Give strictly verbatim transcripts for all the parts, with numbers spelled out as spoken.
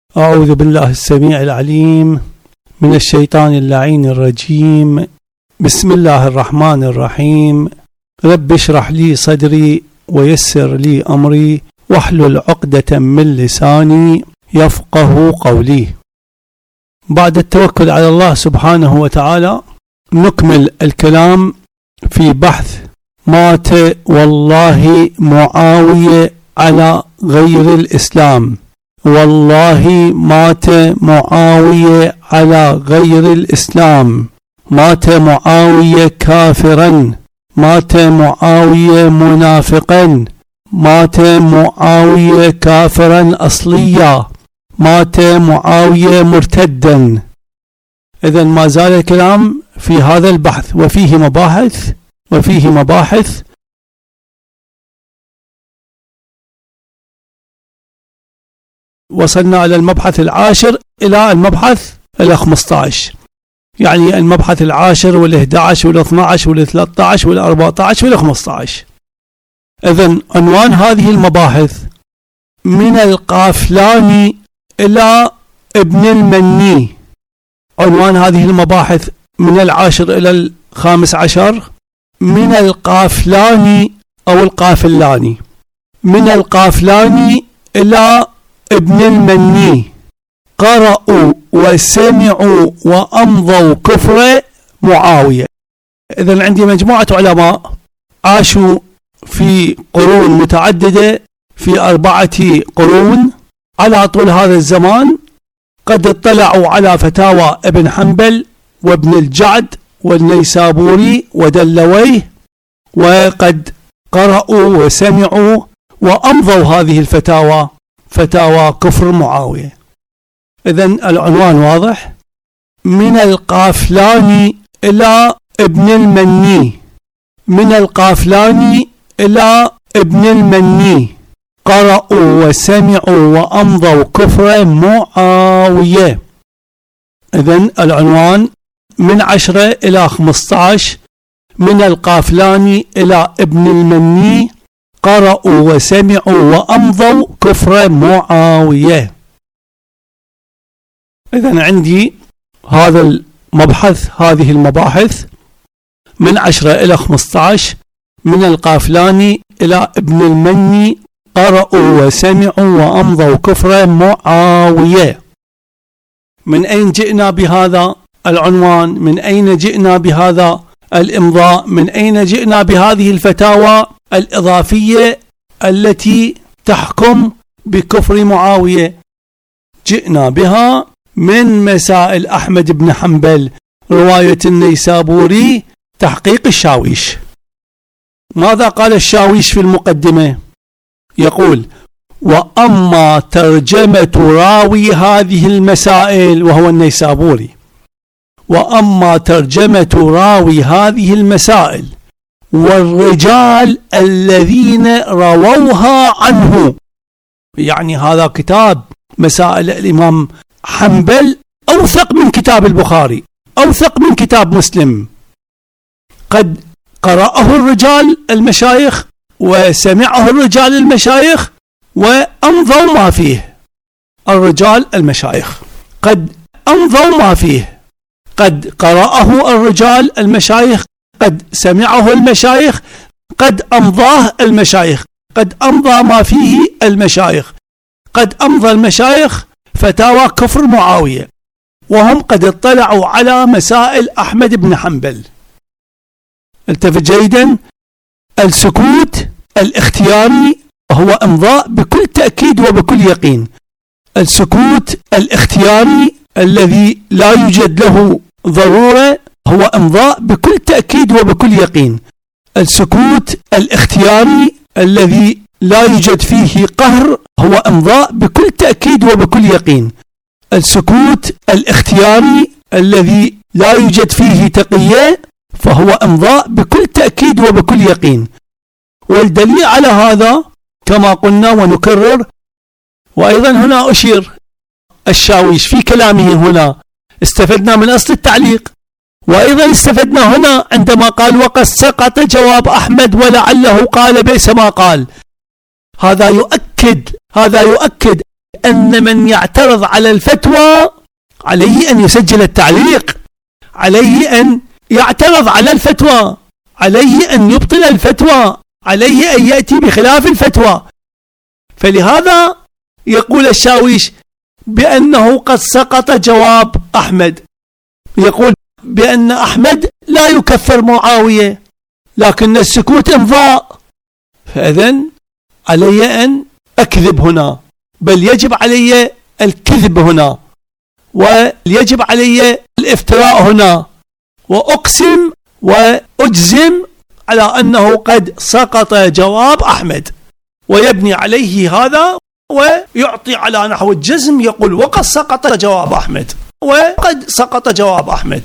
أعوذ بالله السميع العليم من الشيطان اللعين الرجيم. بسم الله الرحمن الرحيم. رب اشرح لي صدري ويسر لي أمري واحلل عقدة من لساني يفقه قولي. بعد التوكل على الله سبحانه وتعالى نكمل الكلام في بحث مات والله معاوية على غير الإسلام. والله مات معاوية على غير الإسلام، مات معاوية كافرا، مات معاوية منافقا، مات معاوية كافرا أصليا، مات معاوية مرتدا. إذن ما زال الكلام في هذا البحث وفيه مباحث وفيه مباحث وصلنا إلى المبحث العاشر إلى المبحث الخمسة عشر، يعني المبحث العاشر والإحدى عشر والاثنى عشر والثلاثة عشر والأربعة عشر والخمسة عشر. إذن عنوان هذه المباحث من القافلاني إلى ابن المني. عنوان هذه المباحث من العاشر إلى الخامس عشر من القافلاني أو القافلاني، من القافلاني إلى ابن المني قرأوا وسمعوا وأمضوا كفر معاوية. إذن عندي مجموعة علماء عاشوا في قرون متعددة، في أربعة قرون على طول هذا الزمان، قد اطلعوا على فتاوى ابن حنبل وابن الجعد والنيسابوري ودلويه، وقد قرأوا وسمعوا وأمضوا هذه الفتاوى فتاوى كفر معاوية. إذن العنوان واضح، من القافلاني إلى ابن المني، من القافلاني إلى ابن المني قرأوا وسمعوا وأمضوا كفر معاوية. إذن العنوان من عشرة إلى خمسة عشر من القافلاني إلى ابن المني قرأوا وسمعوا وأمضوا كفر معاوية. إذن عندي هذا المبحث، هذه المباحث من عشرة إلى خمسة عشر من القافلاني إلى ابن المني قرأوا وسمعوا وأمضوا كفر معاوية. من أين جئنا بهذا العنوان؟ من أين جئنا بهذا الإمضاء؟ من أين جئنا بهذه الفتاوى الإضافية التي تحكم بكفر معاوية؟ جئنا بها من مسائل أحمد بن حنبل، رواية النيسابوري، تحقيق الشاويش. ماذا قال الشاويش في المقدمة؟ يقول: وأما ترجمة راوي هذه المسائل، وهو النيسابوري، وأما ترجمة راوي هذه المسائل والرجال الذين رووها عنه، يعني هذا كتاب مسائل الإمام حنبل أوثق من كتاب البخاري، أوثق من كتاب مسلم، قد قرأه الرجال المشايخ وسمعه الرجال المشايخ وأمضوا ما فيه. الرجال المشايخ قد أمضوا ما فيه، قد قرأه الرجال المشايخ، قد سمعه المشايخ، قد أمضاه المشايخ، قد أمضى ما فيه المشايخ، قد أمضى المشايخ فتاوى كفر معاوية، وهم قد اطلعوا على مسائل أحمد بن حنبل. التفت جيدا، السكوت الاختياري هو امضاء بكل تأكيد وبكل يقين. السكوت الاختياري الذي لا يوجد له ضرورة هو امضاء بكل تأكيد وبكل يقين. السكوت الاختياري الذي لا يوجد فيه قهر هو امضاء بكل تأكيد وبكل يقين. السكوت الاختياري الذي لا يوجد فيه تقية فهو امضاء بكل تأكيد وبكل يقين. والدليل على هذا كما قلنا ونكرر، وأيضا هنا أشير الشاويش في كلامه هنا، استفدنا من أصل التعليق، وأيضا استفدنا هنا عندما قال: وقد سقط جواب أحمد ولعله قال بئس ما قال. هذا يؤكد هذا يؤكد أن من يعترض على الفتوى عليه أن يسجل التعليق، عليه أن يعترض على الفتوى، عليه أن يبطل الفتوى، عليه أن يأتي بخلاف الفتوى. فلهذا يقول الشاويش بأنه قد سقط جواب أحمد، يقول بأن أحمد لا يكفر معاوية لكن السكوت إمضاء، فإذن علي أن أكذب هنا، بل يجب علي الكذب هنا، ويجب علي الافتراء هنا، وأقسم وأجزم على أنه قد سقط جواب أحمد، ويبني عليه هذا ويعطي على نحو الجزم، يقول وقد سقط جواب أحمد، وقد سقط جواب أحمد.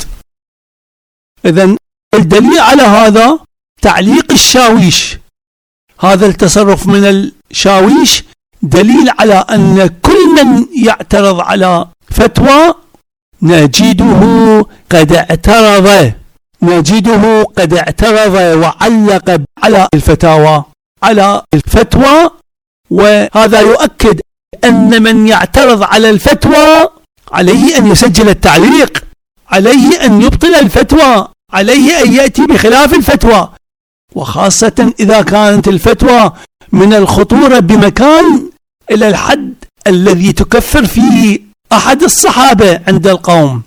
إذن الدليل على هذا تعليق الشاويش، هذا التصرف من الشاويش دليل على أن كل من يعترض على فتوى نجده قد اعترض نجده قد اعترض وعلق على الفتاوى على الفتوى. وهذا يؤكد أن من يعترض على الفتوى عليه أن يسجل التعليق، عليه أن يبطل الفتوى، عليه أن يأتي بخلاف الفتوى، وخاصة إذا كانت الفتوى من الخطورة بمكان إلى الحد الذي تكفر فيه أحد الصحابة عند القوم.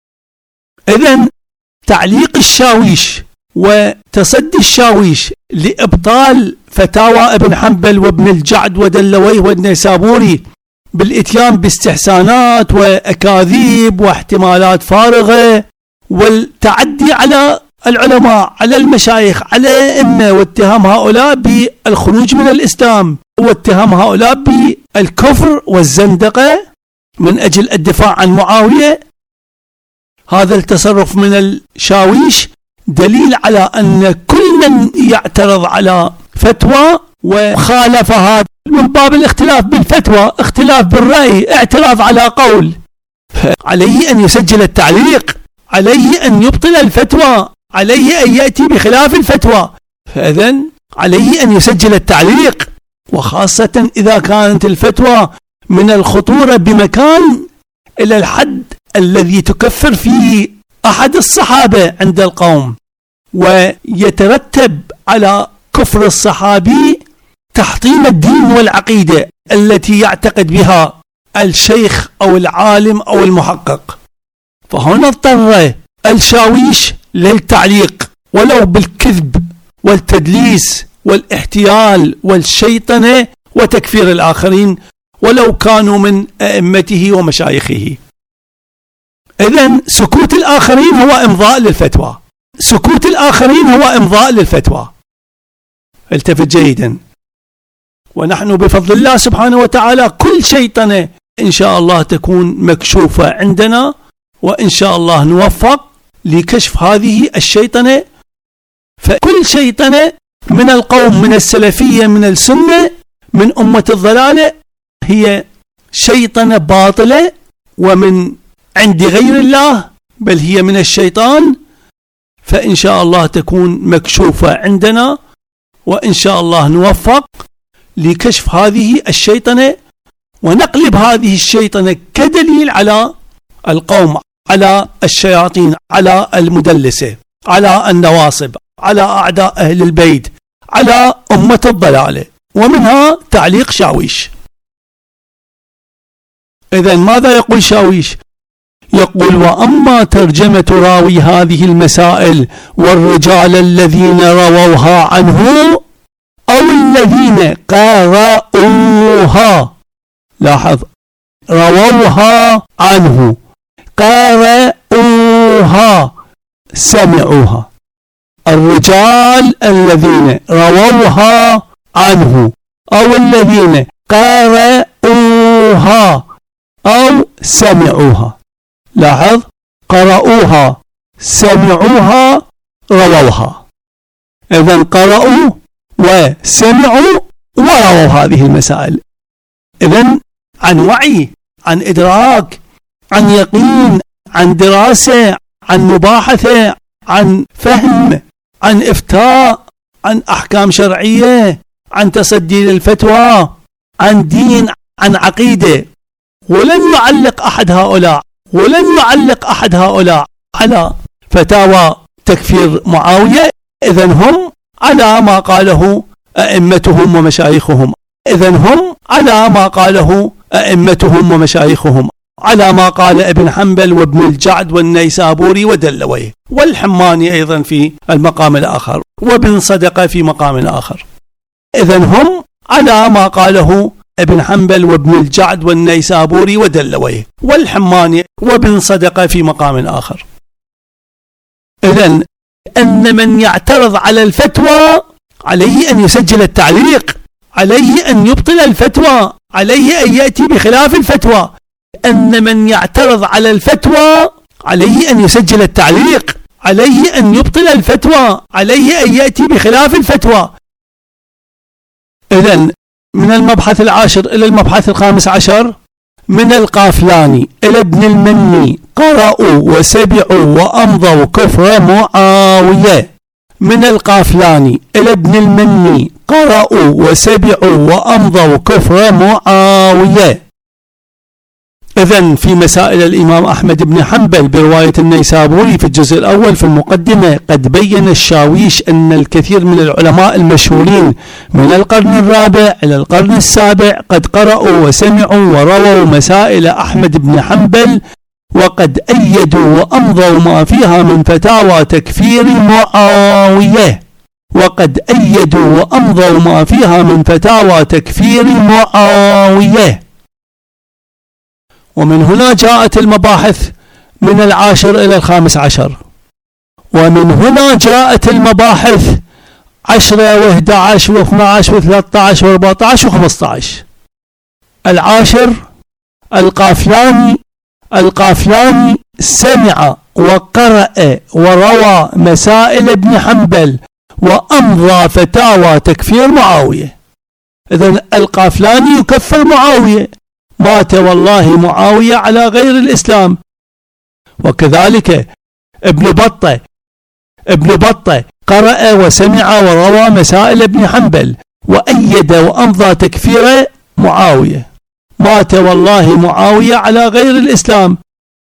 إذن تعليق الشاويش وتصدي الشاويش لإبطال فتاوى ابن حنبل وابن الجعد ودلويه والنيسابوري بالإتيان باستحسانات وأكاذيب واحتمالات فارغة والتعدي على العلماء، على المشايخ، على الأئمة، واتهام هؤلاء بالخروج من الإسلام، واتهام هؤلاء بالكفر والزندقة من أجل الدفاع عن معاوية، هذا التصرف من الشاويش دليل على أن كل من يعترض على فتوى وخالفها من باب الاختلاف بالفتوى، اختلاف بالرأي، اعتراض على قول، عليه أن يسجل التعليق، عليه أن يبطل الفتوى، عليه أن يأتي بخلاف الفتوى. فإذن عليه أن يسجل التعليق، وخاصة إذا كانت الفتوى من الخطورة بمكان إلى الحد الذي تكفر فيه أحد الصحابة عند القوم، ويترتب على كفر الصحابي تحطيم الدين والعقيدة التي يعتقد بها الشيخ أو العالم أو المحقق. فهنا اضطر الشاويش للتعليق ولو بالكذب والتدليس والاحتيال والشيطنة وتكفير الآخرين ولو كانوا من أئمته ومشايخه. إذن سكوت الآخرين هو إمضاء للفتوى، سكوت الآخرين هو إمضاء للفتوى. التفت جيدا. ونحن بفضل الله سبحانه وتعالى كل شيطنة إن شاء الله تكون مكشوفة عندنا، وإن شاء الله نوفق لكشف هذه الشيطنة. فكل شيطنة من القوم، من السلفية، من السنة، من أمة الضلالة، هي شيطنة باطلة ومن عند غير الله، بل هي من الشيطان. فإن شاء الله تكون مكشوفة عندنا، وإن شاء الله نوفق لكشف هذه الشيطنة ونقلب هذه الشيطنة كدليل على القوم، على الشياطين، على المدلسة، على النواصب، على أعداء أهل البيت، على أمة الضلالة، ومنها تعليق شاويش. إذن ماذا يقول شاويش؟ يقول: وأما ترجمة راوي هذه المسائل والرجال الذين رووها عنه أو الذين قرأوها، لاحظ، رووها عنه، قرأوها، سمعوها. الرجال الذين رووها عنه أو الذين قرأوها أو سمعوها، لاحظ، قرأوها، سمعوها، رووها. إذن قرأوا وسمعوا ورووا هذه المسائل. إذن عن وعي، عن إدراك، عن يقين، عن دراسة، عن مباحثة، عن فهم، عن إفتاء، عن أحكام شرعية، عن تصدي للفتوى، عن دين، عن عقيدة. ولن يعلق أحد هؤلاء ولن يعلق أحد هؤلاء على فتاوى تكفير معاوية. إذن هم على ما قاله أئمتهم ومشايخهم إذن هم على ما قاله أئمتهم ومشايخهم على ما قال ابن حنبل وابن الجعد والنيسابوري ودلويه والحماني أيضا في المقام الآخر وابن صدقة في مقام آخر. إذن هم على ما قاله ابن حنبل وابن الجعد والنيسابوري ودلويه والحماني وابن صدقة في مقام آخر. إذن أن من يعترض على الفتوى عليه أن يسجل التعليق، عليه أن يبطل الفتوى، عليه أن يأتي بخلاف الفتوى. أن من يعترض على الفتوى عليه أن يسجل التعليق، عليه أن يبطل الفتوى، عليه أن يأتي بخلاف الفتوى. إذن من المبحث العاشر إلى المبحث الخامس عشر، من القافلاني إلى ابن المني قرأوا وسبعوا وأمضوا كفر معاوية. من القافلاني إلى ابن المني قرأوا وسبعوا وأمضوا كفر معاوية. إذن في مسائل الإمام أحمد بن حنبل برواية النيسابوري في الجزء الأول في المقدمة قد بين الشاويش أن الكثير من العلماء المشهورين من القرن الرابع إلى القرن السابع قد قرأوا وسمعوا ورووا مسائل أحمد بن حنبل وقد أيدوا وأمضوا ما فيها من فتاوى تكفير معاوية وقد أيدوا وأمضوا ما فيها من فتاوى تكفير معاوية. ومن هنا جاءت المباحث من العاشر إلى الخامس عشر، ومن هنا جاءت المباحث عشرة وإحدى عشر واثنى عشر وثلاثة عشر وأربعة عشر وخمسة عشر. العاشر القافلاني القافلاني سمع وقرأ وروى مسائل ابن حنبل وأمضى فتاوى تكفير معاوية. إذن القافلاني يكفر معاوية، مات والله معاوية على غير الإسلام. وكذلك ابن بطة ابن بطة قرأ وسمع وروى مسائل ابن حنبل وأيد وأمضى تكفير معاوية، مات والله معاوية على غير الإسلام.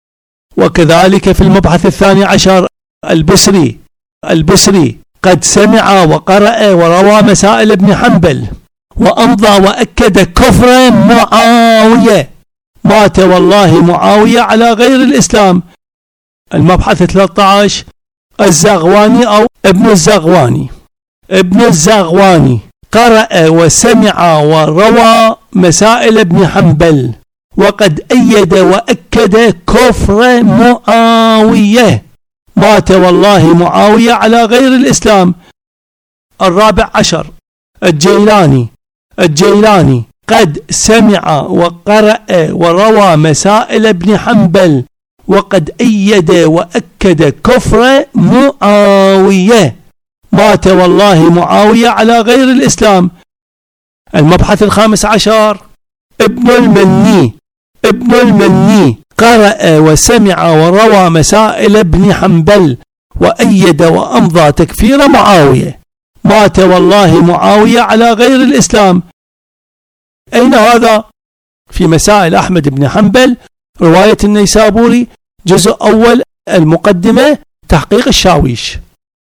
وكذلك في المبحث الثاني عشر البصري البصري قد سمع وقرأ وروى مسائل ابن حنبل وأمضى وأكد كفر معاوية، مات والله معاوية على غير الإسلام. المبحث ثلاثة عشر الزغواني أو ابن الزغواني ابن الزغواني قرأ وسمع وروى مسائل ابن حنبل وقد أيد وأكد كفر معاوية، مات والله معاوية على غير الإسلام. الرابع عشر الجيلاني الجيلاني قد سمع وقرأ وروى مسائل ابن حنبل وقد أيد وأكد كفر معاوية، مات والله معاوية على غير الإسلام. المبحث الخامس عشر ابن المني ابن المني قرأ وسمع وروى مسائل ابن حنبل وأيد وأمضى تكفير معاوية، مات والله معاوية على غير الإسلام. أين هذا؟ في مسائل أحمد بن حنبل رواية النيسابوري جزء أول المقدمة تحقيق الشاويش.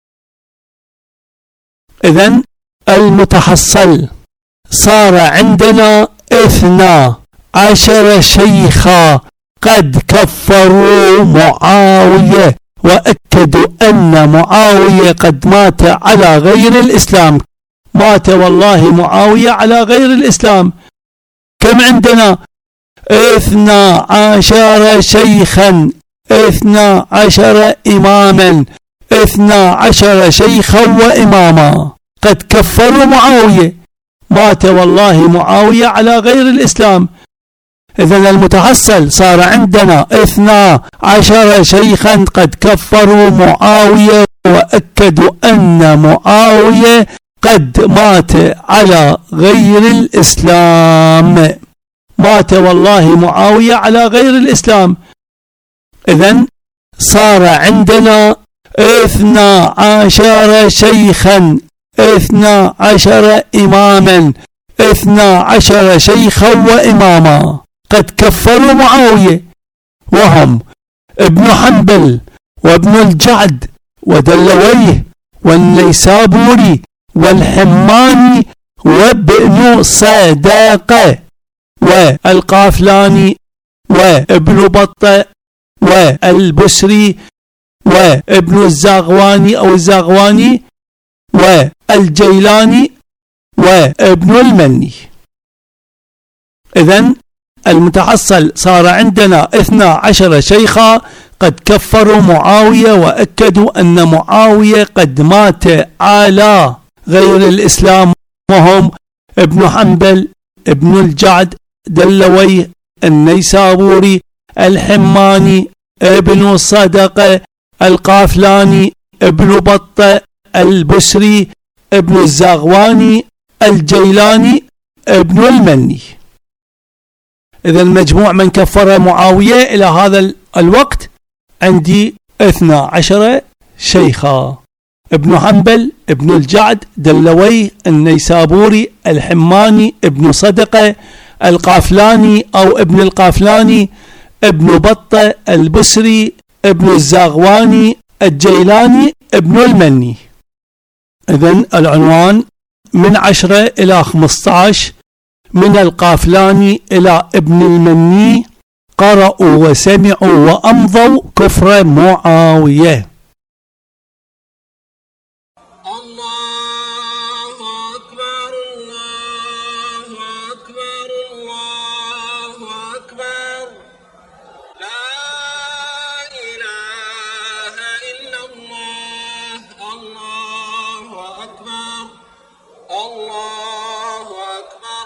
إذن المتحصل صار عندنا اثنا عشر شيخا قد كفروا معاوية وأكدوا أن معاوية قد مات على غير الإسلام، مات والله معاوية على غير الإسلام. كم عندنا؟ اثنا عشر شيخا اثنا عشر إماما اثنا عشر شيخا وإماما قد كفروا معاوية، مات والله معاوية على غير الإسلام. إذن المتحصل صار عندنا اثنا عشر شيخا قد كفروا معاوية وأكدوا أن معاوية قد مات على غير الإسلام، مات والله معاوية على غير الإسلام. إذن صار عندنا اثنا عشر شيخا اثنا عشر إماما اثنا عشر شيخا وإماما قد كفروا معاوية، وهم ابن حنبل وابن الجعد ودلويه والنيسابوري والحماني وابن صدقة والقافلاني وابن بطة والبسري وابن الزاغواني أو الزاغواني والجيلاني وابن المني. إذن المتحصل صار عندنا اثنا عشر شيخا قد كفروا معاوية وأكدوا أن معاوية قد مات على غير الإسلام، وهم ابن حنبل، ابن الجعد، دلوي، النيسابوري، الحماني، ابن الصدقة، القافلاني، ابن بطة، البسري، ابن الزاغواني، الجيلاني، ابن المني. إذا المجموع من كفر معاوية إلى هذا الوقت عندي اثنا عشر شيخا: ابن حنبل، ابن الجعد، دلوي، النيسابوري، الحماني، ابن صدقة، القافلاني أو ابن القافلاني، ابن بطة، البسري، ابن الزاغواني، الجيلاني، ابن المني. إذن العنوان من عشرة إلى خمسة عشر: من القافلاني إلى ابن المني قرأوا وسمعوا وأمضوا كفر معاوية. الله أكبر الله أكبر الله أكبر، لا إله إلا الله. الله أكبر الله أكبر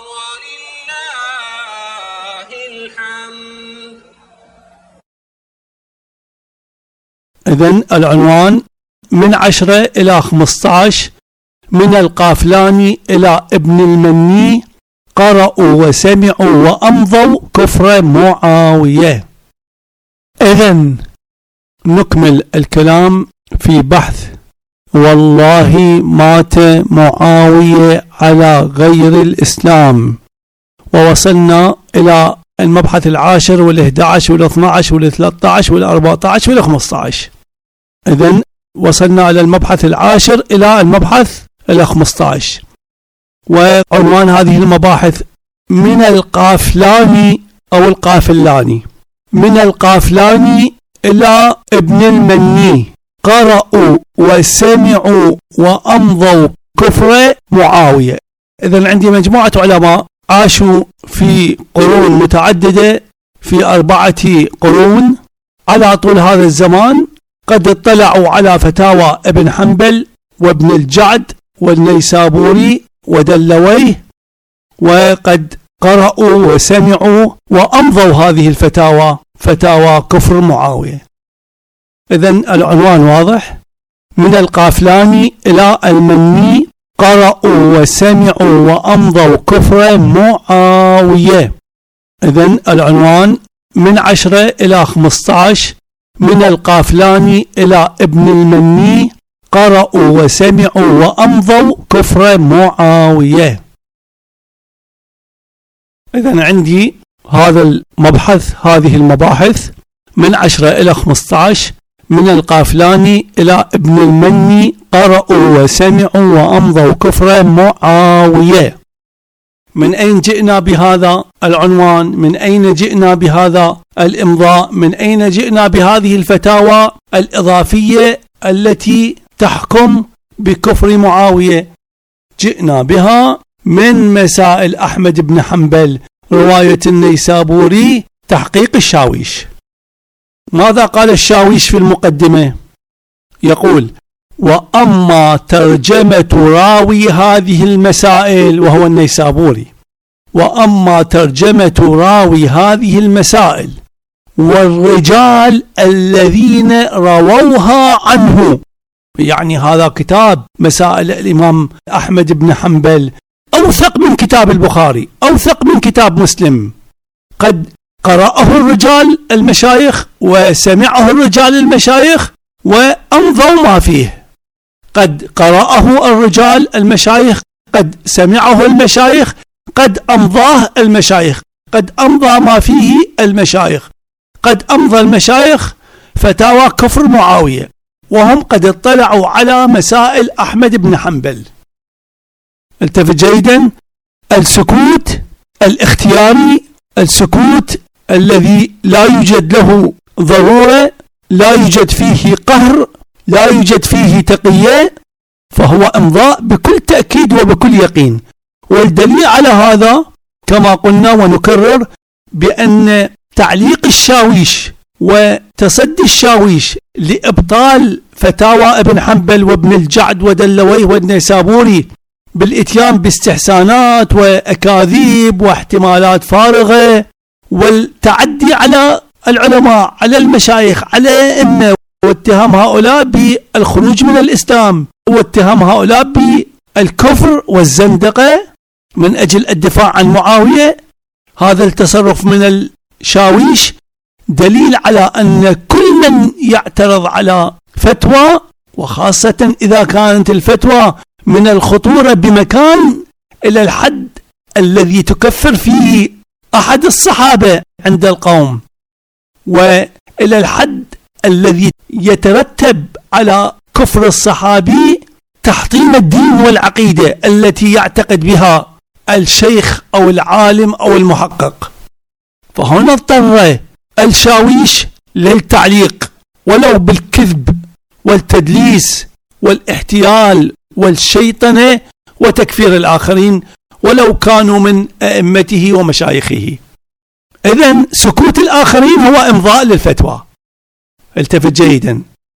ولله الحمد. إذن العنوان من عشرة إلى خمسة عشر: من القافلاني إلى ابن المني قرأوا وسمعوا وأمضوا كفر معاوية. إذن نكمل الكلام في بحث والله مات معاوية على غير الإسلام، ووصلنا إلى المبحث العاشر والإحدى عشر والاثنى عشر والثلاثة عشر والأربعة عشر والخمسة عشر. إذن وصلنا إلى المبحث العاشر إلى المبحث الخمسة عشر، وعنوان هذه المباحث من القافلاني أو القافلاني. من القافلاني إلى ابن المني قرأوا وسمعوا وأمضوا كفر معاوية. إذن عندي مجموعة علماء عاشوا في قرون متعددة، في أربعة قرون على طول هذا الزمان، قد اطلعوا على فتاوى ابن حنبل وابن الجعد والنيسابوري ودلويه، وقد قرأوا وسمعوا وأمضوا هذه الفتاوى، فتاوى كفر معاوية. إذن العنوان واضح: من القافلاني إلى المني قرأوا وسمعوا وأمضوا كفر معاوية. إذن العنوان من عشرة إلى خمسة عشر: من القافلاني إلى ابن المني قرأوا وسمعوا وأمضوا كفر معاوية. إذن عندي هذا المبحث، هذه المباحث من عشرة إلى خمسة عشر: من القافلاني إلى ابن المني قرأوا وسمعوا وأمضوا كفر معاوية. من أين جئنا بهذا العنوان؟ من أين جئنا بهذا الإمضاء؟ من أين جئنا بهذه الفتاوى الإضافية التي تحكم بكفر معاوية؟ جئنا بها من مسائل أحمد بن حنبل، رواية النيسابوري، تحقيق الشاويش. ماذا قال الشاويش في المقدمة؟ يقول: وأما ترجمة راوي هذه المسائل، وهو النيسابوري، وأما ترجمة راوي هذه المسائل والرجال الذين رووها عنه، يعني هذا كتاب مسائل الإمام أحمد بن حنبل أوثق من كتاب البخاري، أوثق من كتاب مسلم، قد قرأه الرجال المشايخ وسمعه الرجال المشايخ وأمضوا ما فيه. قد قرأه الرجال المشايخ، قد سمعه المشايخ، قد أمضاه المشايخ، قد أمضى ما فيه المشايخ، قد أمضى المشايخ فتاوى كفر معاوية، وهم قد اطلعوا على مسائل أحمد بن حنبل. التفت جيدا، السكوت الاختياري، السكوت الذي لا يوجد له ضرورة، لا يوجد فيه قهر، لا يوجد فيه تقية، فهو امضاء بكل تأكيد وبكل يقين. والدليل على هذا كما قلنا ونكرر بأن تعليق الشاويش وتصدي الشاويش لإبطال فتاوى ابن حنبل وابن الجعد ودلويه والنيسابوري بالإتيان باستحسانات وأكاذيب واحتمالات فارغة والتعدي على العلماء، على المشايخ، على الأئمة، واتهام هؤلاء بالخروج من الإسلام، واتهام هؤلاء بالكفر والزندقة من أجل الدفاع عن معاوية، هذا التصرف من الشاويش دليل على أن كل من يعترض على فتوى، وخاصة إذا كانت الفتوى من الخطورة بمكان إلى الحد الذي تكفر فيه أحد الصحابة عند القوم، وإلى الحد الذي يترتب على كفر الصحابي تحطيم الدين والعقيدة التي يعتقد بها الشيخ أو العالم أو المحقق. فهنا اضطر الشاويش للتعليق ولو بالكذب والتدليس والاحتيال والشيطنة وتكفير الآخرين ولو كانوا من أئمته ومشايخه. إذن سكوت الآخرين هو إمضاء للفتوى. التفت جيدا،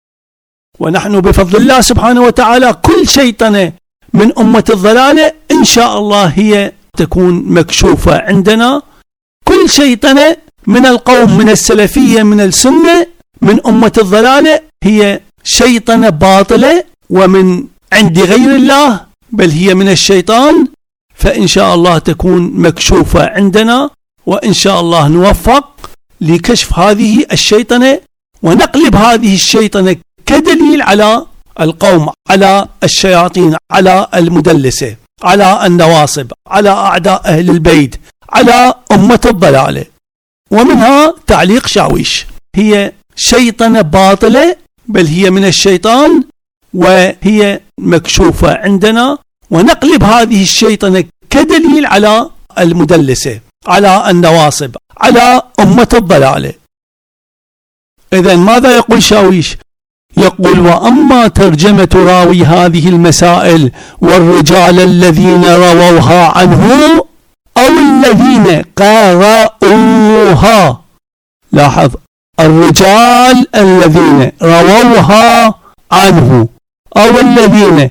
ونحن بفضل الله سبحانه وتعالى كل شيطنة من أمة الضلالة إن شاء الله هي تكون مكشوفة عندنا. كل شيطنة من القوم من السلفية من السنة من أمة الضلالة هي شيطنة باطلة ومن عند غير الله، بل هي من الشيطان، فإن شاء الله تكون مكشوفة عندنا، وإن شاء الله نوفق لكشف هذه الشيطنة ونقلب هذه الشيطنة كدليل على القوم، على الشياطين، على المدلسة، على النواصب، على أعداء أهل البيت، على أمة الضلالة. ومنها تعليق شاويش، هي شيطنة باطلة بل هي من الشيطان وهي مكشوفة عندنا، ونقلب هذه الشيطنة كدليل على المدلسة، على النواصب، على أمة الضلالة. إذن ماذا يقول شاويش؟ يقول: وأما ترجمة راوي هذه المسائل والرجال الذين رووها عنه أو الذين قرأوها. لاحظ، الرجال الذين رووها عنه أو الذين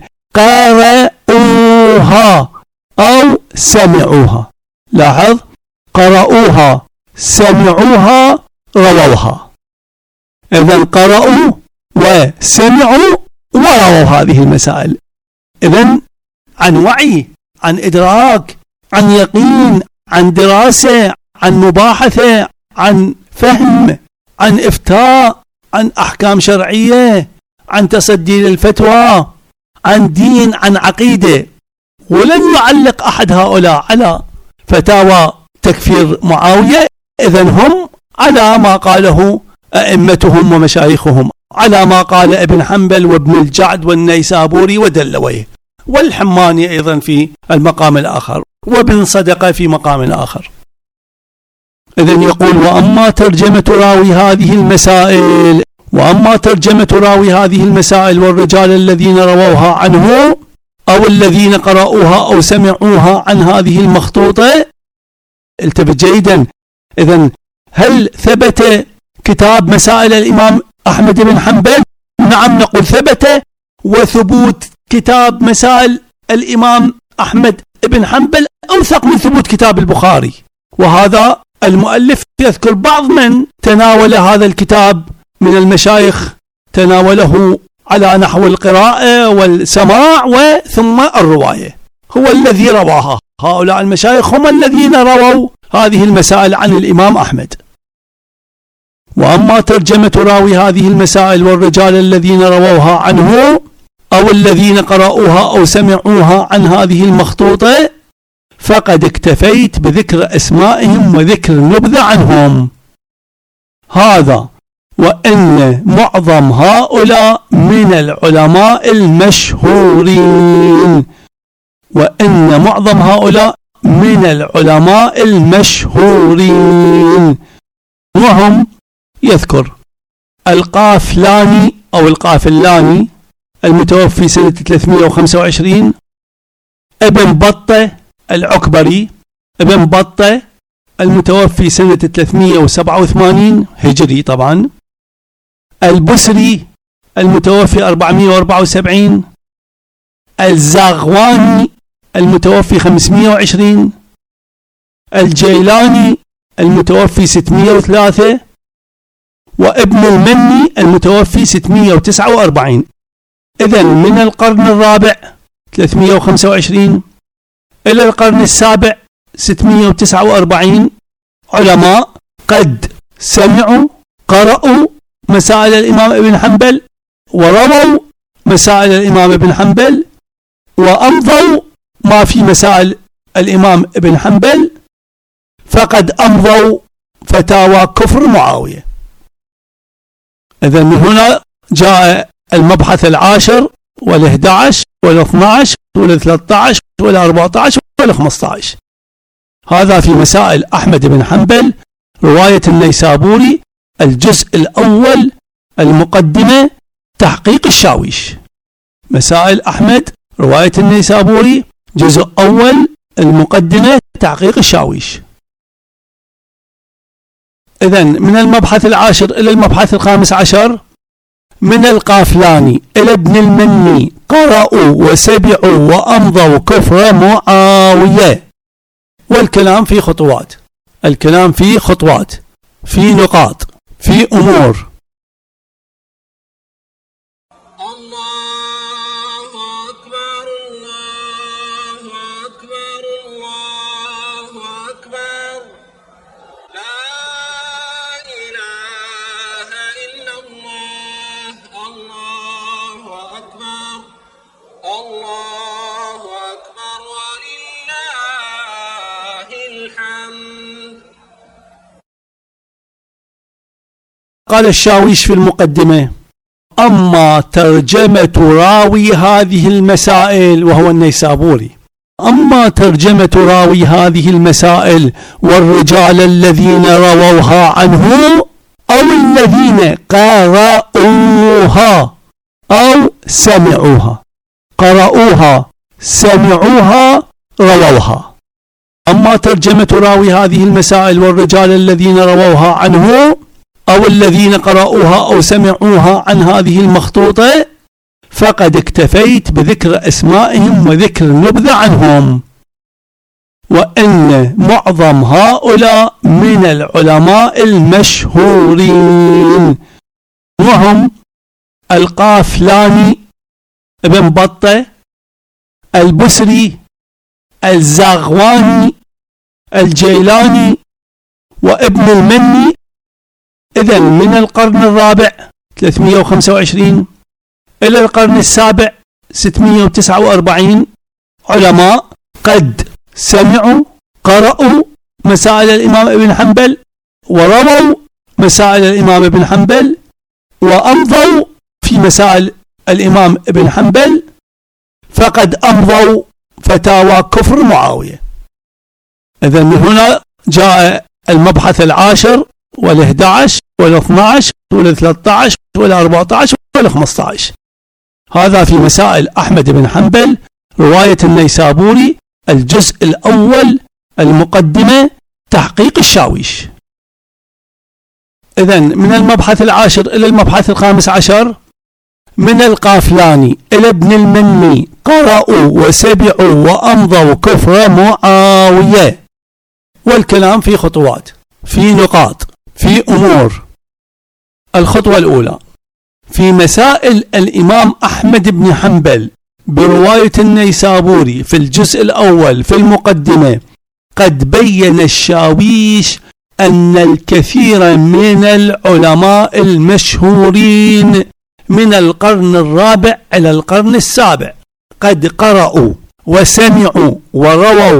قرأوها أو سمعوها. لاحظ، قرأوها، سمعوها، رووها. إذن قرأوا وسمعوا ورووا هذه المسائل. إذن عن وعي، عن إدراك، عن يقين، عن دراسة، عن مباحثة، عن فهم، عن إفتاء، عن أحكام شرعية، عن تصدي للفتوى، عن دين، عن عقيدة. ولن يعلق أحد هؤلاء على فتاوى تكفير معاوية. إذن هم على ما قاله أئمتهم ومشايخهم، على ما قال ابن حنبل وابن الجعد والنيسابوري ودلويه والحماني أيضا في المقام الآخر، وابن صدقة في مقام آخر. إذن يقول: وأما ترجمة راوي هذه المسائل وأما ترجمة راوي هذه المسائل والرجال الذين رووها عنه أو الذين قرأوها أو سمعوها عن هذه المخطوطة. التفت جيدا، إذن هل ثبت كتاب مسائل الإمام أحمد بن حنبل؟ نعم، نقول ثبت، وثبوت كتاب مسائل الإمام أحمد بن حنبل أوثق من ثبوت كتاب البخاري. وهذا المؤلف يذكر بعض من تناول هذا الكتاب من المشايخ، تناوله على نحو القراءة والسماع وثم الرواية. هو الذي رواها، هؤلاء المشايخ هم الذين رووا هذه المسائل عن الإمام أحمد. وأما ترجمة راوي هذه المسائل والرجال الذين رووها عنه أو الذين قرأوها أو سمعوها عن هذه المخطوطة فقد اكتفيت بذكر أسمائهم وذكر النبذة عنهم. هذا وأن معظم هؤلاء من العلماء المشهورين وأن معظم هؤلاء من العلماء المشهورين وهم يذكر القافلاني أو القافلاني المتوفي سنة ثلاثمئة وخمسة وعشرين، ابن بطة العكبري ابن بطة المتوفي سنة ثلاثمئة وسبعة وثمانين هجري طبعا، البسري المتوفي أربعمئة وأربعة وسبعين، الزاغواني المتوفي خمسمئة وعشرين، الجيلاني المتوفي ستمئة وثلاثة، وابن المني المتوفي ستمئة وتسعة وأربعين. إذن من القرن الرابع ثلاثمئة وخمسة وعشرين إلى القرن السابع ستمئة وتسعة وأربعين علماء قد سمعوا قرأوا مسائل الإمام ابن حنبل ورووا مسائل الإمام ابن حنبل وأمضوا ما في مسائل الإمام ابن حنبل، فقد أمضوا فتاوى كفر معاوية. إذن من هنا جاء المبحث العاشر والأحد عشر والاثنى عشر والثلاثة عشر والأربعة عشر والخمسة عشر. هذا في مسائل أحمد بن حنبل رواية النيسابوري الجزء الأول المقدمة تحقيق الشاويش. مسائل أحمد رواية النيسابوري جزء أول المقدمة تحقيق الشاويش. إذن من المبحث العاشر إلى المبحث الخامس عشر من القافلاني إلى ابن المني قرأوا وسبعوا وأمضوا كفر معاوية. والكلام في خطوات، الكلام في خطوات، في نقاط، في أمور. الله أكبر الله أكبر الله أكبر لا إله إلا الله الله أكبر الله أكبر ولله الحمد. قال الشاويش في المقدمة: أما ترجمة راوي هذه المسائل وهو النيسابوري، أما ترجمة راوي هذه المسائل والرجال الذين رووها عنه أو الذين قرأوها أو سمعوها، قرأوها سمعوها رووها. أما ترجمة راوي هذه المسائل والرجال الذين رووها عنه أو الذين قرأوها أو سمعوها عن هذه المخطوطة فقد اكتفيت بذكر أسمائهم وذكر النبذة عنهم. وأن معظم هؤلاء من العلماء المشهورين وهم القافلاني ابن بطة، البسري، الزاغواني، الجيلاني، وابن المني. إذن من القرن الرابع ثلاثمئة وخمسة وعشرين إلى القرن السابع ستمئة وتسعة وأربعين علماء قد سمعوا قرأوا مسائل الإمام ابن حنبل ورووا مسائل الإمام ابن حنبل وأمضوا في مسائل الإمام ابن حنبل، فقد أمضوا فتاوى كفر معاوية. إذن من هنا جاء المبحث العاشر والأحد عشر والاثنى عشر والثلاثة عشر والأربعة عشر والخمسة عشر. هذا في مسائل أحمد بن حنبل رواية النيسابوري الجزء الأول المقدمة تحقيق الشاويش. إذن من المبحث العاشر إلى المبحث الخامس عشر من القافلاني إلى ابن المني قرأوا وسبعوا وأمضوا كفر معاوية. والكلام في خطوات، في نقاط، في أمور. الخطوة الأولى في مسائل الإمام أحمد بن حنبل برواية النيسابوري في الجزء الأول في المقدمة قد بين الشاويش أن الكثير من العلماء المشهورين من القرن الرابع إلى القرن السابع قد قرأوا وسمعوا ورووا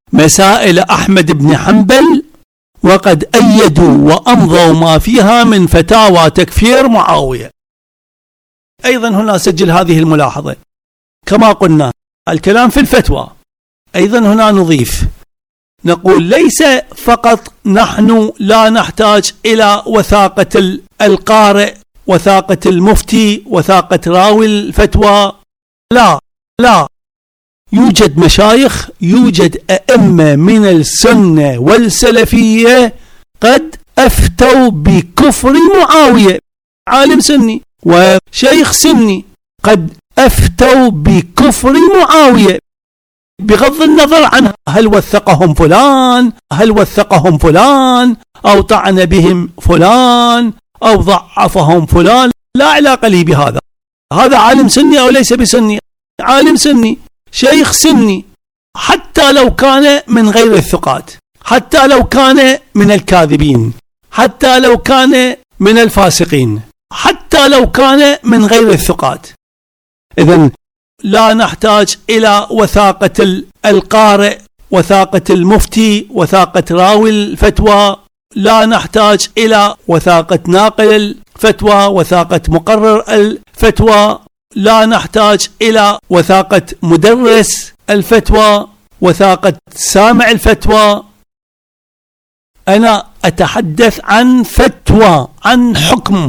مسائل أحمد بن حنبل وقد أيدوا وأمضوا ما فيها من فتاوى تكفير معاوية. أيضا هنا سجل هذه الملاحظة. كما قلنا الكلام في الفتوى، أيضا هنا نضيف نقول ليس فقط نحن لا نحتاج إلى وثاقة القارئ، وثاقة المفتي، وثاقة راوي الفتوى، لا لا، يوجد مشايخ، يوجد أئمة من السنة والسلفية قد أفتوا بكفر معاوية، عالم سني وشيخ سني قد أفتوا بكفر معاوية بغض النظر عن هل وثقهم فلان، هل وثقهم فلان أو طعن بهم فلان أو ضعفهم فلان، لا علاقة لي بهذا. هذا عالم سني أو ليس بسني، عالم سني، شيخ سني، حتى لو كان من غير الثقات، حتى لو كان من الكاذبين، حتى لو كان من الفاسقين، حتى لو كان من غير الثقات. إذن لا نحتاج إلى وثاقة القارئ، وثاقة المفتي، وثاقة راوي الفتوى، لا نحتاج إلى وثاقة ناقل الفتوى، وثاقة مقرر الفتوى، لا نحتاج إلى وثاقة مدرس الفتوى، وثاقة سامع الفتوى. أنا أتحدث عن فتوى، عن حكم.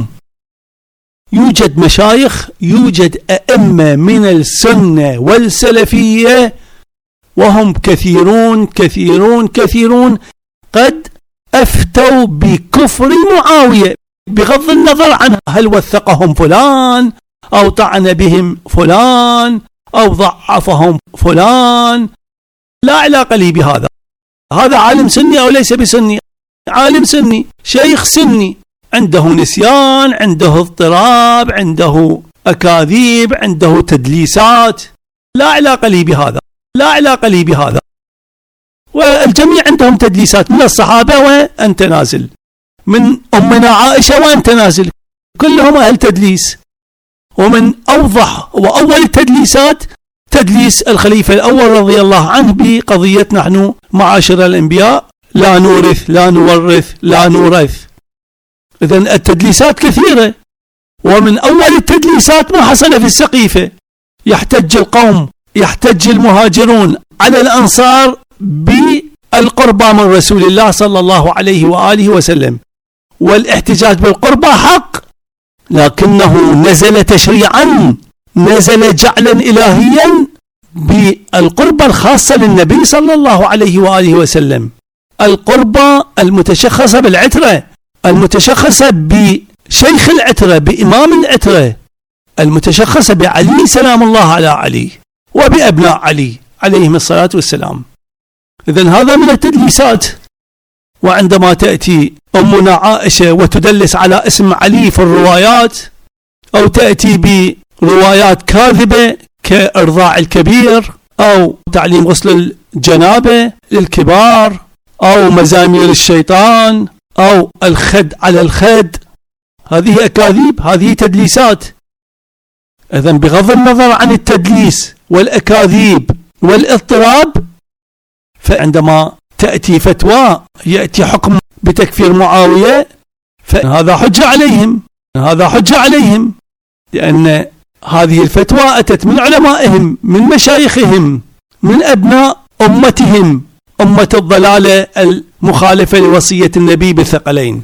يوجد مشايخ، يوجد أئمة من السنة والسلفية وهم كثيرون كثيرون كثيرون قد أفتوا بكفر معاوية بغض النظر عن هل وثقهم فلان أو طعن بهم فلان أو ضعفهم فلان، لا علاقة لي بهذا. هذا عالم سني أو ليس بسني، عالم سني، شيخ سني، عنده نسيان، عنده اضطراب، عنده أكاذيب، عنده تدليسات، لا علاقة لي بهذا، لا علاقة لي بهذا. والجميع عندهم تدليسات من الصحابة وأنت نازل، من أمنا عائشة وأنت نازل، كلهم أهل تدليس. ومن أوضح وأول التدليسات تدليس الخليفة الأول رضي الله عنه بقضية نحن معاشر الأنبياء لا نورث لا نورث لا نورث. إذن التدليسات كثيرة. ومن أول التدليسات ما حصل في السقيفة، يحتج القوم، يحتج المهاجرون على الأنصار بالقربى من رسول الله صلى الله عليه وآله وسلم، والاحتجاج بالقربى حق، لكنه نزل تشريعا، نزل جعلا إلهيا بالقربى الخاصة للنبي صلى الله عليه وآله وسلم، القربى المتشخصة بالعترة، المتشخصة بشيخ العترة، بإمام العترة، المتشخصة بعلي سلام الله على علي وبأبناء علي عليهم الصلاة والسلام. إذن هذا من التدليسات. وعندما تأتي أمنا عائشة وتدلس على اسم علي في الروايات، أو تأتي بروايات كاذبة كإرضاع الكبير، أو تعليم غسل الجنابة للكبار، أو مزامير الشيطان، أو الخد على الخد، هذه أكاذيب، هذه تدليسات. إذن بغض النظر عن التدليس والأكاذيب والاضطراب، فعندما تأتي فتوى يأتي حكم بتكفير معاوية، فهذا حجة عليهم، هذا حجة عليهم، لأن هذه الفتوى أتت من علمائهم، من مشايخهم، من أبناء أمتهم، أمة الضلالة المخالفة لوصية النبي بالثقلين.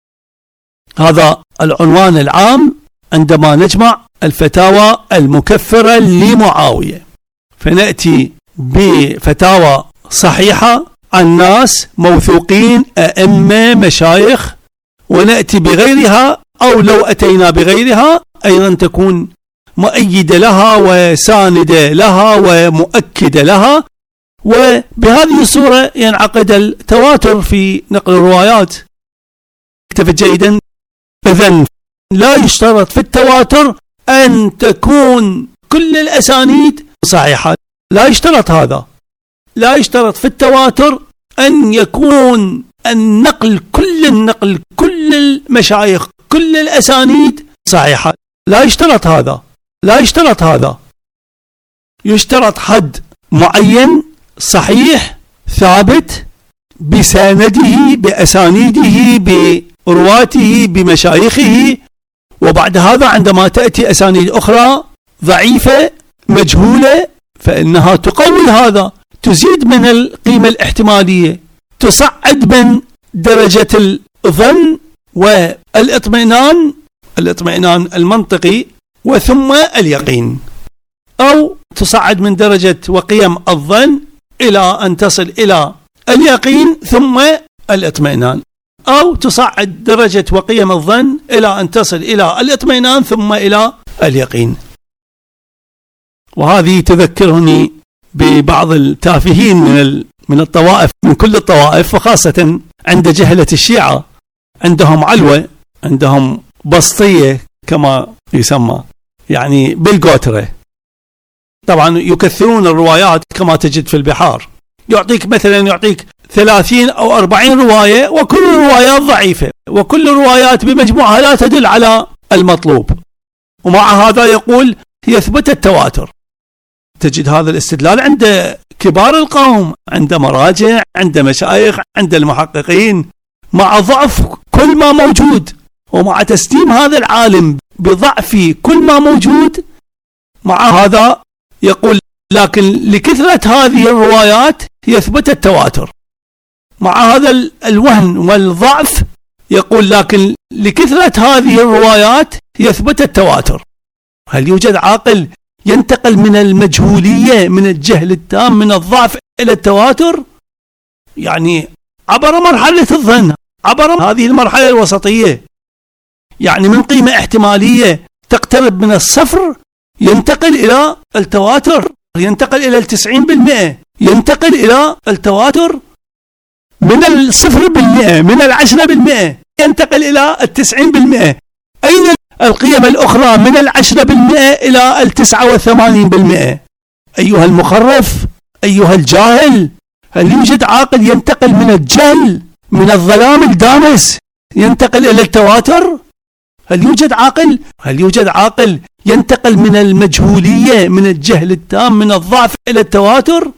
هذا العنوان العام عندما نجمع الفتاوى المكفرة لمعاوية، فنأتي بفتاوى صحيحة عن ناس موثوقين، أئمة، مشايخ، ونأتي بغيرها، أو لو أتينا بغيرها أيضا تكون مؤيدة لها وساندة لها ومؤكدة لها. وبهذه الصورة ينعقد التواتر في نقل الروايات. اكتفت جيدا. إذن لا يشترط في التواتر أن تكون كل الأسانيد صحيحة، لا يشترط هذا. لا يشترط في التواتر أن يكون النقل، كل النقل، كل المشايخ، كل الأسانيد صحيحة، لا يشترط هذا، لا يشترط هذا. يشترط حد معين صحيح ثابت بسنده بأسانيده برواته بمشايخه، وبعد هذا عندما تأتي أسانيد أخرى ضعيفة مجهولة فإنها تقوي هذا، تزيد من القيمة الاحتمالية، تصعد من درجة الظن والاطمئنان الاطمئنان المنطقي وثم اليقين، أو تصعد من درجة وقيم الظن إلى أن تصل إلى اليقين ثم الاطمئنان، أو تصعد درجة وقيم الظن إلى أن تصل إلى الاطمئنان ثم إلى اليقين. وهذه تذكرني ببعض التافهين من من الطوائف، من كل الطوائف، وخاصة عند جهلة الشيعة، عندهم علوة، عندهم بسطية كما يسمى، يعني بالقوترة. طبعا يكثرون الروايات كما تجد في البحار، يعطيك مثلا يعطيك ثلاثين أو أربعين رواية وكل الروايات ضعيفة، وكل الروايات بمجموعها لا تدل على المطلوب، ومع هذا يقول يثبت التواتر. تجد هذا الاستدلال عند كبار القوم، عند مراجع، عند مشايخ، عند المحققين، مع ضعف كل ما موجود، ومع تسليم هذا العالم بضعف كل ما موجود، مع هذا يقول لكن لكثرة هذه الروايات يثبت التواتر. مع هذا الوهن والضعف يقول لكن لكثرة هذه الروايات يثبت التواتر. هل يوجد عاقل ينتقل من المجهولية، من الجهل التام، من الضعف إلى التواتر؟ يعني عبر مرحلة الظن، عبر هذه المرحلة الوسطية، يعني من قيمة احتمالية تقترب من الصفر ينتقل إلى التواتر، ينتقل إلى التسعين بالمئة، ينتقل إلى التواتر من الصفر بالمئة، من العشرة بالمئة ينتقل إلى التسعين بالمئة. أين القيم الأخرى من العشرة بالمئة إلى التسعة وثمانين بالمئة؟ أيها المخرف، أيها الجاهل، هل يوجد عاقل ينتقل من الجهل، من الظلام الدامس، ينتقل إلى التواتر؟ هل يوجد عاقل؟ هل يوجد عاقل ينتقل من المجهولية، من الجهل التام، من الضعف إلى التواتر؟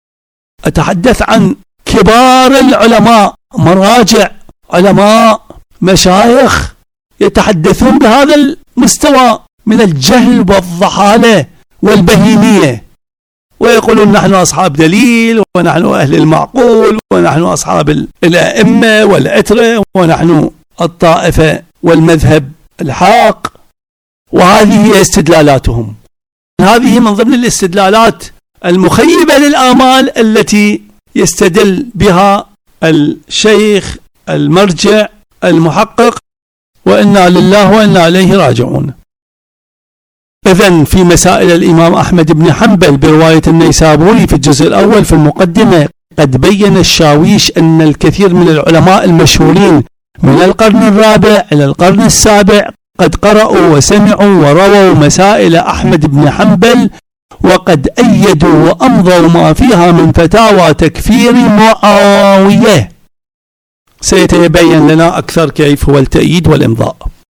أتحدث عن كبار العلماء، مراجع، علماء، مشايخ، يتحدثون بهذا المستوى من الجهل والضحالة والبهيمية، ويقولون نحن أصحاب دليل، ونحن أهل المعقول، ونحن أصحاب الأئمة والعترة، ونحن الطائفة والمذهب الحق. وهذه هي استدلالاتهم. هذه من ضمن الاستدلالات المخيبة للآمال التي يستدل بها الشيخ المرجع المحقق، وإنا لله وإنا إليه راجعون. إذن في مسائل الإمام أحمد بن حنبل برواية النيسابوري في الجزء الأول في المقدمة، قد بين الشاويش أن الكثير من العلماء المشهورين من القرن الرابع إلى القرن السابع قد قرأوا وسمعوا ورووا مسائل أحمد بن حنبل، وقد أيدوا وأمضوا ما فيها من فتاوى تكفير معاوية. سيتبين لنا أكثر كيف هو التأييد والإمضاء.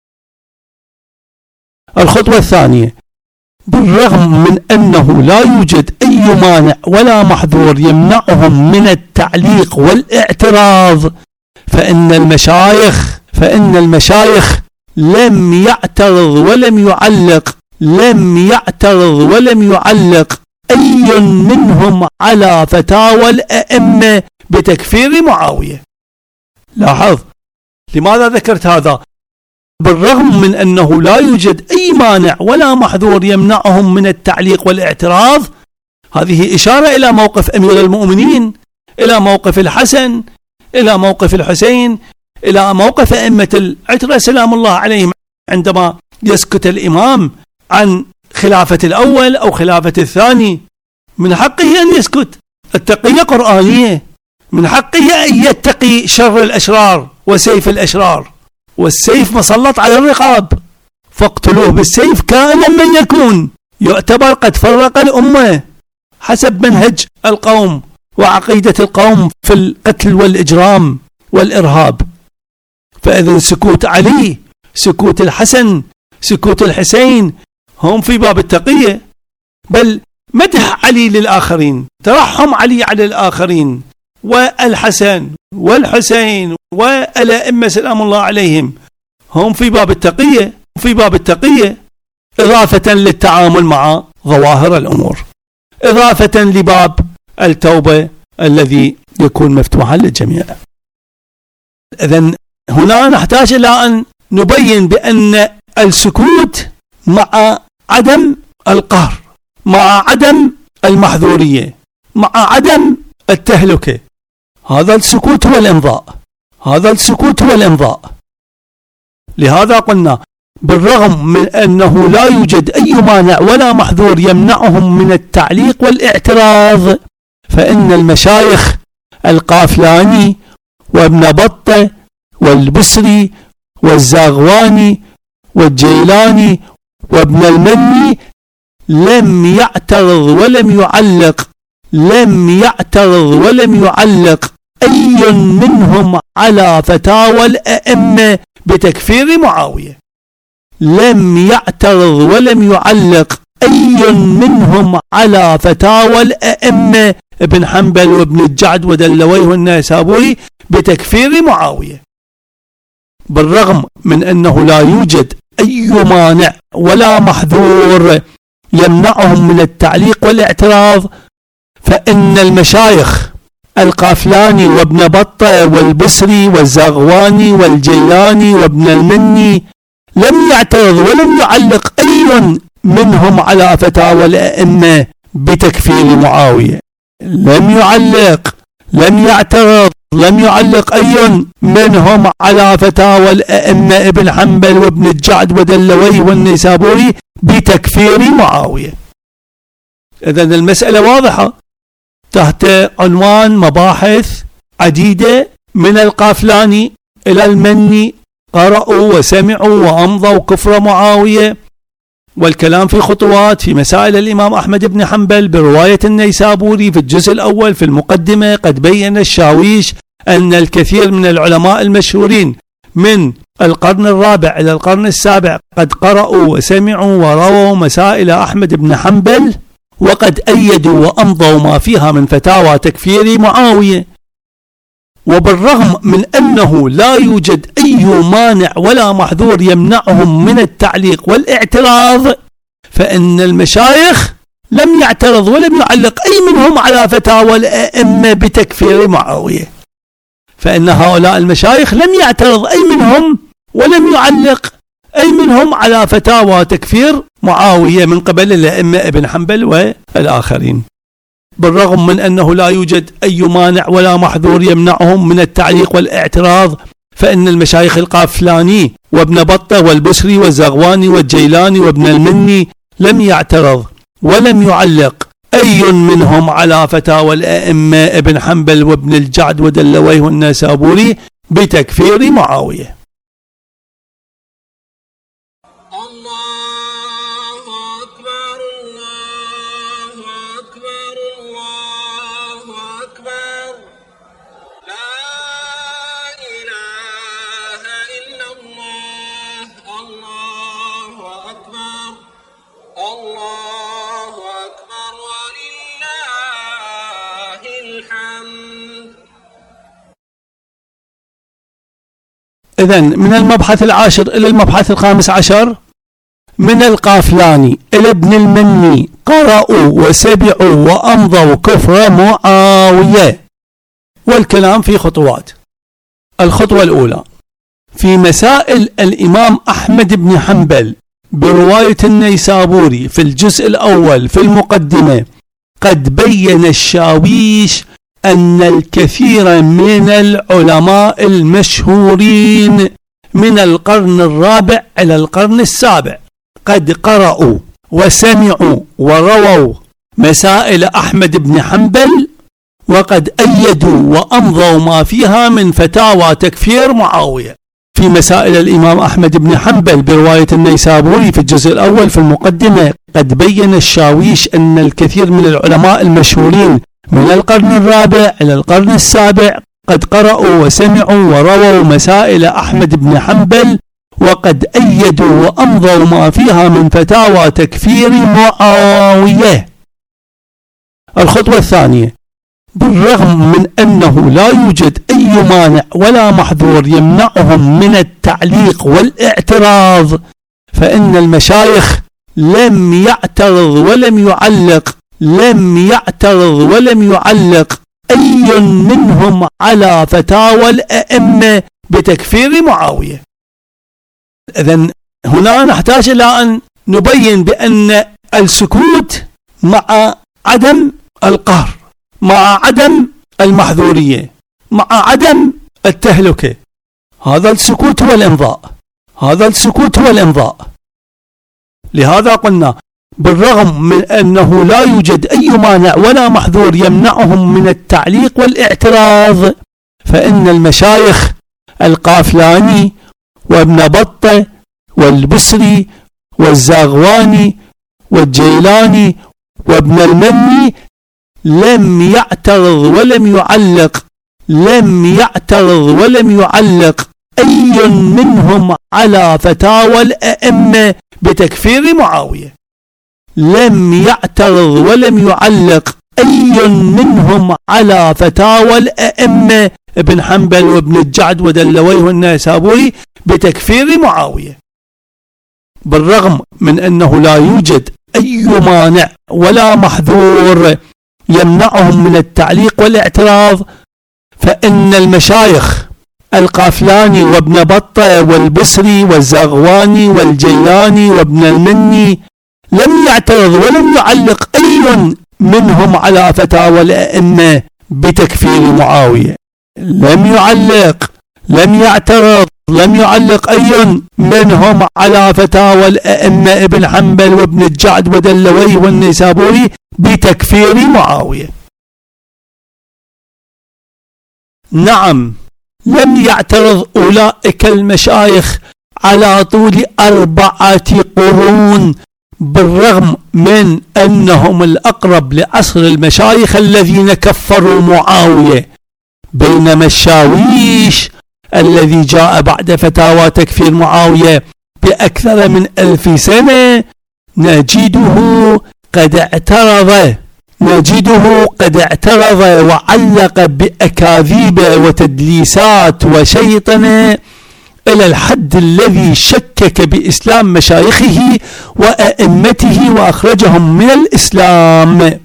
الخطوة الثانية، بالرغم من أنه لا يوجد أي مانع ولا محظور يمنعهم من التعليق والاعتراض، فإن المشايخ فإن المشايخ لم يعترض ولم يعلق لم يعترض ولم يعلق أي منهم على فتاوى الأئمة بتكفير معاوية. لاحظ لماذا ذكرت هذا؟ بالرغم من أنه لا يوجد أي مانع ولا محظور يمنعهم من التعليق والاعتراض، هذه إشارة إلى موقف أمير المؤمنين، إلى موقف الحسن، إلى موقف الحسين، إلى موقف أئمة العترة سلام الله عليهم، عندما يسكت الإمام عن خلافة الأول أو خلافة الثاني من حقه أن يسكت. التقية قرآنية، من حقه أن يتقي شر الأشرار وسيف الأشرار، والسيف مسلط على الرقاب، فاقتلوه بالسيف كائنا من يكون، يعتبر قد فرق الأمة حسب منهج القوم وعقيدة القوم في القتل والإجرام والإرهاب. فإذن سكوت علي، سكوت الحسن، سكوت الحسين هم في باب التقية، بل مدح علي للآخرين، ترحم علي على الآخرين، والحسن والحسين والأئمة سلام الله عليهم هم في باب التقية في باب التقية إضافة للتعامل مع ظواهر الأمور، إضافة لباب التوبة الذي يكون مفتوحا للجميع. إذن هنا نحتاج إلى أن نبين بأن السكوت مع عدم القهر، مع عدم المحذورية، مع عدم التهلكة، هذا السكوت هو الإمضاء، هذا السكوت هو الإمضاء. لهذا قلنا بالرغم من أنه لا يوجد أي مانع ولا محذور يمنعهم من التعليق والاعتراض، فإن المشايخ القافلاني وابن بطة والبصري والزاغواني والجيلاني وابن المني لم يعترض ولم يعلق لم يعترض ولم يعلق أي منهم على فتاوى الأئمة بتكفير معاوية، لم يعترض ولم يعلق أي منهم على فتاوى الأئمة ابن حنبل وابن الجعد ودلويه والنيسابوري بتكفير معاوية، بالرغم من أنه لا يوجد أي مانع ولا محذور يمنعهم من التعليق والاعتراض. فإن المشايخ القافلاني وابن بطة والبصري والزاغواني والجيلاني وابن المني لم يعترض ولم يعلق أي منهم على فتاوى الأئمة بتكفير معاوية، لم يعلق لم يعترض لم يعلق أي منهم على فتاوى الأئمة ابن حنبل وابن الجعد ودلويه والنيسابوري بتكفير معاوية. إذن المسألة واضحة تحت عنوان مباحث عديدة من القافلاني إلى المني قرأوا وسمعوا وأمضوا كفر معاوية، والكلام في خطوات في مسائل الإمام أحمد بن حنبل برواية النيسابوري في الجزء الأول في المقدمة. قد بين الشاويش أن الكثير من العلماء المشهورين من القرن الرابع إلى القرن السابع قد قرأوا وسمعوا ورووا مسائل أحمد بن حنبل، وقد أيدوا وأمضوا ما فيها من فتاوى تكفير معاوية. وبالرغم من أنه لا يوجد أي مانع ولا محذور يمنعهم من التعليق والاعتراض، فإن المشايخ لم يعترض ولم يعلق أي منهم على فتاوى الأئمة بتكفير معاوية، فإن هؤلاء المشايخ لم يعترض أي منهم ولم يعلق أي منهم على فتاوى تكفير معاوية من قبل الأئمة ابن حنبل والآخرين، بالرغم من أنه لا يوجد أي مانع ولا محذور يمنعهم من التعليق والاعتراض. فإن المشايخ القافلاني وابن بطة والبصري والزاغواني والجيلاني وابن المني لم يعترض ولم يعلق أي منهم على فتاوى الأئمة ابن حنبل وابن الجعد ودلويه والنيسابوري بتكفير معاوية. إذن من المبحث العاشر إلى المبحث الخامس عشر، من القافلاني إلى ابن المني قرأوا وسمعوا وأمضوا كفر معاوية، والكلام في خطوات. الخطوة الأولى في مسائل الإمام أحمد بن حنبل برواية النيسابوري في الجزء الأول في المقدمة. قد بين الشاويش أن الكثير من العلماء المشهورين من القرن الرابع إلى القرن السابع قد قرأوا وسمعوا ورووا مسائل أحمد بن حنبل، وقد أيدوا وأمضوا ما فيها من فتاوى تكفير معاوية. في مسائل الإمام أحمد بن حنبل برواية النيسابوري في الجزء الأول في المقدمة قد بين الشاويش أن الكثير من العلماء المشهورين من القرن الرابع إلى القرن السابع قد قرأوا وسمعوا ورووا مسائل أحمد بن حنبل، وقد أيدوا وأمضوا ما فيها من فتاوى تكفير معاوية. الخطوة الثانية بالرغم من أنه لا يوجد أي مانع ولا محظور يمنعهم من التعليق والاعتراض، فإن المشايخ لم يعترض ولم يعلق لم يعترض ولم يعلق أي منهم على فتاوى الأئمة بتكفير معاوية. إذن هنا نحتاج إلى أن نبين بأن السكوت مع عدم القهر، مع عدم المحظورية، مع عدم التهلكة، هذا السكوت هو الإمضاء، هذا السكوت هو الإمضاء. لهذا قلنا بالرغم من أنه لا يوجد أي مانع ولا محظور يمنعهم من التعليق والاعتراض، فإن المشايخ القافلاني وابن بطة والبصري والزاغواني والجيلاني وابن المني لم يعترض ولم يعلق لم يعترض ولم يعلق أي منهم على فتاوى الأئمة بتكفير معاوية. لم يعترض ولم يعلق أي منهم على فتاوى الأئمة ابن حنبل وابن الجعد ودلويه والنيسابوري بتكفير معاوية، بالرغم من أنه لا يوجد أي مانع ولا محظور يمنعهم من التعليق والاعتراض، فإن المشايخ القافلاني وابن بطة والبصري والزاغواني والجيلاني وابن المني لم يعترض ولم يعلق أي منهم على فتاوى الأئمة بتكفير معاوية. لم يعلق لم يعترض لم يعلق أي منهم على فتاوى الأئمة ابن حنبل وابن الجعد ودلويه والنيسابوري بتكفير معاوية. نعم، لم يعترض أولئك المشايخ على طول أربعة قرون، بالرغم من أنهم الأقرب لعصر المشايخ الذين كفروا معاوية، بينما الشاويش الذي جاء بعد فتاوى تكفير معاوية بأكثر من ألف سنة نجده قد اعترض نجده قد اعترض وعلق بأكاذيب وتدليسات وشيطنة إلى الحد الذي شكك بإسلام مشايخه وأئمته وأخرجهم من الإسلام.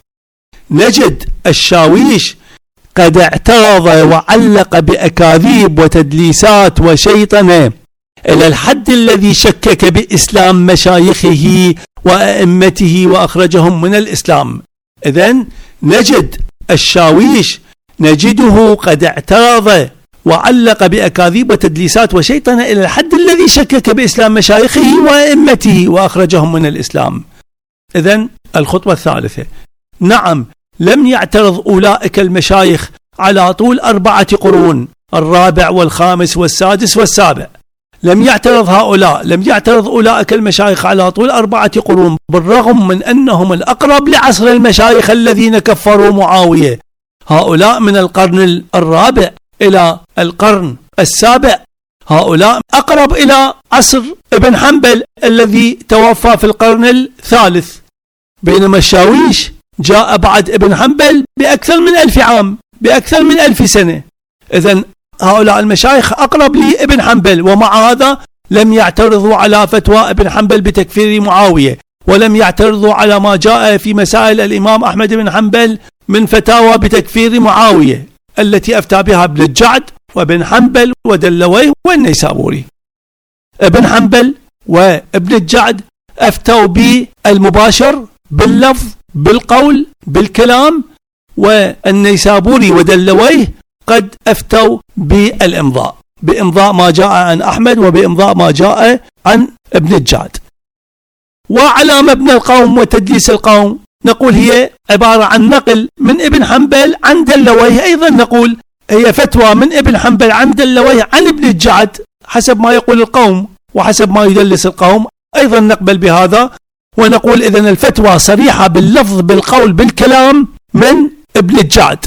نجد الشاويش قد اعترض وعلق بأكاذيب وتدليسات وشيطنة إلى الحد الذي شكك بإسلام مشايخه وأئمته وأخرجهم من الإسلام. إذن نجد الشاويش نجده قد اعترض وعلق بأكاذيب وتدليسات وشيطنة إلى الحد الذي شكك بإسلام مشايخه وأئمته وأخرجهم من الإسلام. إذن الخطوة الثالثة، نعم، لم يعترض أولئك المشايخ على طول أربعة قرون، الرابع والخامس والسادس والسابع. لم يعترض هؤلاء لم يعترض أولئك المشايخ على طول أربعة قرون، بالرغم من أنهم الأقرب لعصر المشايخ الذين كفروا معاوية. هؤلاء من القرن الرابع إلى القرن السابع، هؤلاء أقرب إلى عصر ابن حنبل الذي توفى في القرن الثالث، بينما الشاويش جاء بعد ابن حنبل بأكثر من ألف عام، بأكثر من ألف سنة. إذن هؤلاء المشايخ أقرب لابن حنبل، ومع هذا لم يعترضوا على فتوى ابن حنبل بتكفير معاوية، ولم يعترضوا على ما جاء في مسائل الإمام أحمد بن حنبل من فتاوى بتكفير معاوية التي أفتى بها ابن الجعد وابن حنبل ودلويه والنيسابوري. ابن حنبل وابن الجعد أفتوا بالمباشر، باللفظ، بالقول، بالكلام، والنيسابوري ودلويه قد أفتوا بالإمضاء، بإمضاء ما جاء عن أحمد وبإمضاء ما جاء عن ابن الجعد. وعلى مبنى القوم وتدليس القوم نقول هي عبارة عن نقل من ابن حنبل عن دلويه، أيضا نقول هي فتوى من ابن حنبل عن دلويه عن ابن الجعد حسب ما يقول القوم وحسب ما يدلس القوم، أيضا نقبل بهذا ونقول إذن الفتوى صريحة باللفظ، بالقول، بالكلام من ابن الجعد.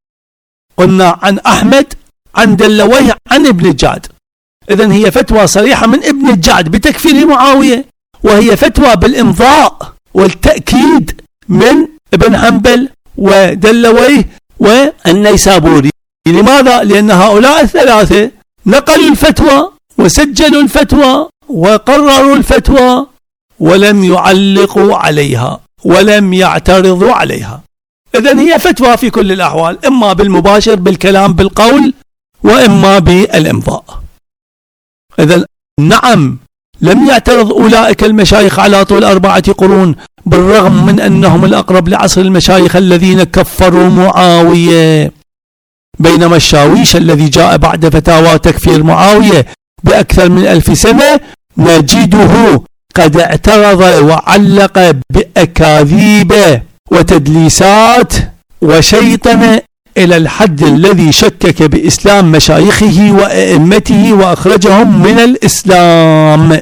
قلنا عن أحمد، عن دلويه، عن ابن الجعد. إذن هي فتوى صريحة من ابن الجعد بتكفير معاوية، وهي فتوى بالإمضاء والتأكيد من ابن حنبل ودلويه والنيسابوري. لماذا؟ لأن هؤلاء الثلاثة نقلوا الفتوى وسجلوا الفتوى وقرروا الفتوى ولم يعلقوا عليها ولم يعترضوا عليها. إذن هي فتوى في كل الأحوال، إما بالمباشر بالكلام بالقول وإما بالإمضاء. إذن نعم لم يعترض أولئك المشايخ على طول أربعة قرون، بالرغم من أنهم الأقرب لعصر المشايخ الذين كفروا معاوية، بينما الشاويش الذي جاء بعد فتاوى تكفير معاوية بأكثر من ألف سنة نجده قد اعترض وعلق بأكاذيب وتدليسات وشيطنة إلى الحد الذي شكك بإسلام مشايخه وأئمته وأخرجهم من الإسلام.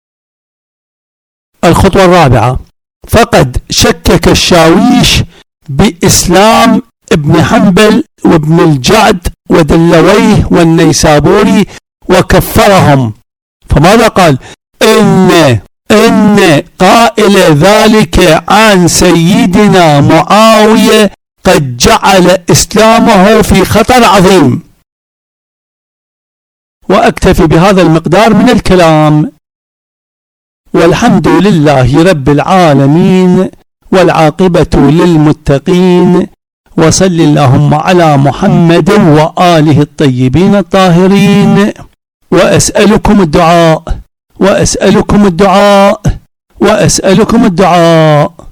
الخطوة الرابعة: فقد شكك الشاويش بإسلام ابن حنبل وابن الجعد ودلويه والنيسابوري وكفرهم. فماذا قال؟ إن إن قائل ذلك عن سيدنا معاوية قد جعل إسلامه في خطر عظيم. وأكتفي بهذا المقدار من الكلام، والحمد لله رب العالمين، والعاقبة للمتقين، وصل اللهم على محمد وآله الطيبين الطاهرين. وأسألكم الدعاء وأسألكم الدعاء وأسألكم الدعاء.